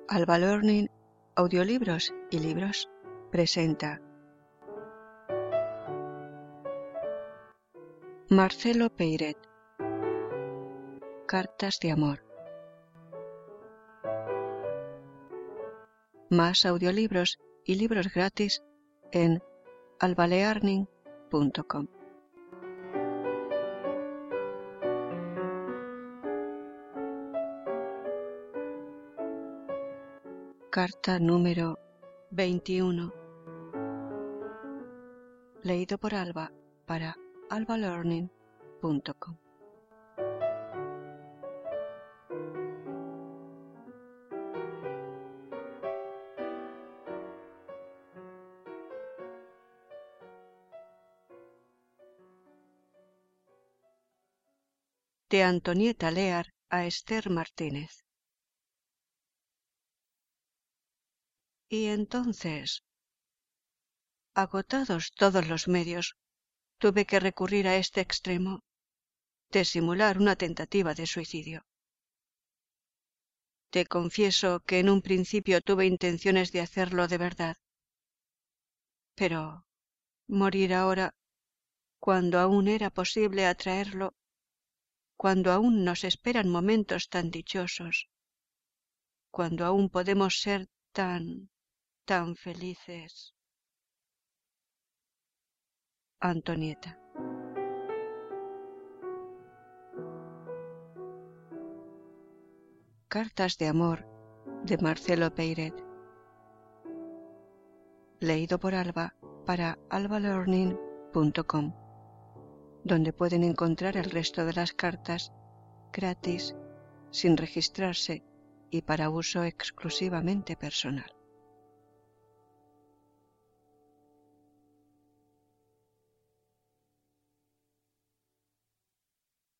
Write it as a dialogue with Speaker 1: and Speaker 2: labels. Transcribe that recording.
Speaker 1: Alba Learning, audiolibros y libros, presenta Marcelo Peiret, Cartas de amor. Más audiolibros y libros gratis en albalearning.com. Carta número 21. Leído por Alba para albalearning.com. De Antonieta Lear a Esther Martínez. Y entonces, agotados todos los medios, tuve que recurrir a este extremo de simular una tentativa de suicidio. Te confieso que en un principio tuve intenciones de hacerlo de verdad, pero morir ahora, cuando aún era posible atraerlo, cuando aún nos esperan momentos tan dichosos, cuando aún podemos ser tan felices. Antonieta. Cartas de amor de Marcelo Peiret. Leído por Alba para albalearning.com, donde pueden encontrar el resto de las cartas gratis, sin registrarse y para uso exclusivamente personal.